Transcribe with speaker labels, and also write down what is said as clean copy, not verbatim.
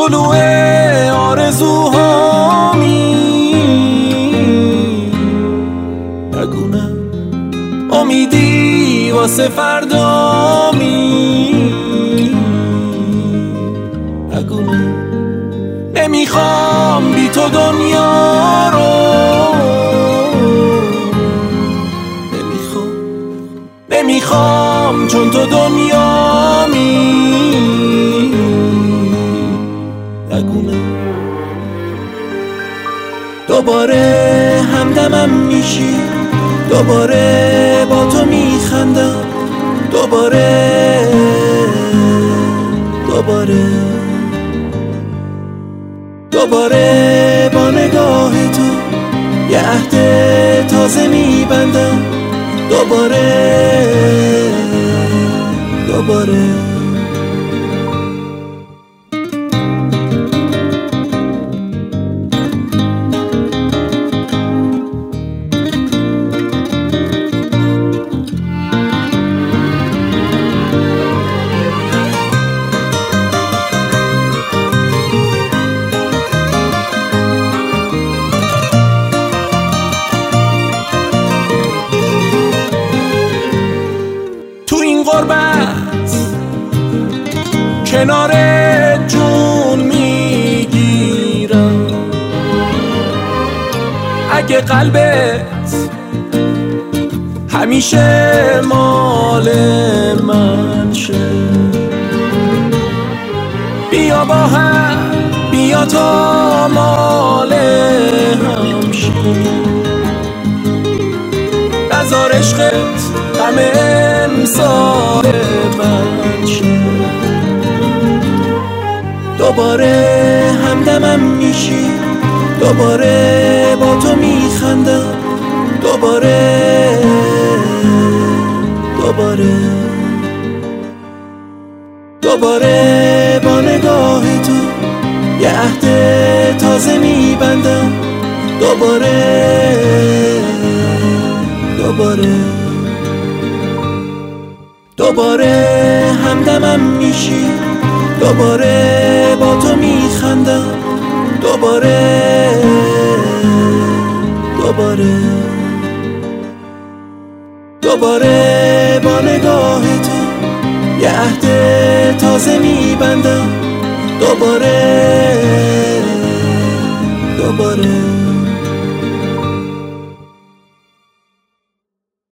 Speaker 1: طلوع آرزوهامی، نگونه امیدی واسه فردامی، نگونه نمیخوام بی تو دنیا رو، نمیخوام چون تو دنیامی، نگونه دوباره همدمم میشی، دوباره با تو میخندم، دوباره با نگاه تو یه عهد تازه میبندم، دوباره تو این غربت کنار جون میگیرم، اگه قلبت همیشه مال من شه، بیا با هم، بیا تا مال هم شیم، نذار عشقت غم امسال من شه، دوباره همدمم میشی، دوباره با تو میخندم، دوباره با نگاه تو یه عهد تازه میبندم، دوباره همدمم میشی، دوباره با تو میخندم، دوباره با نگاه تو یه عهد تازه میبندم، دوباره